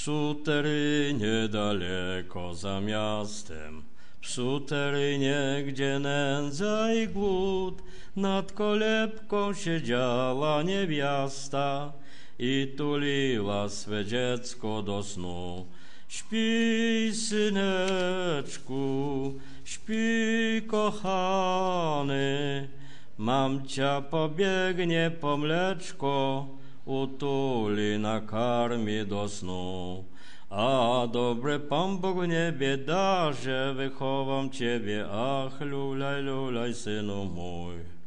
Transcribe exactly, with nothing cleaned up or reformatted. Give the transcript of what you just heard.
suterynie daleko za miastem, w suterynie, gdzie nędza i głód, nad kolebką siedziała niewiasta i tuliła swe dziecko do snu. Śpi, syneczku, śpi, kochany, mamcia pobiegnie po mleczko, utuli, nakarmi do snu. A dobry Pan Bóg w niebie da, że wychowam Ciebie, ach, lulaj, lulaj, synu mój.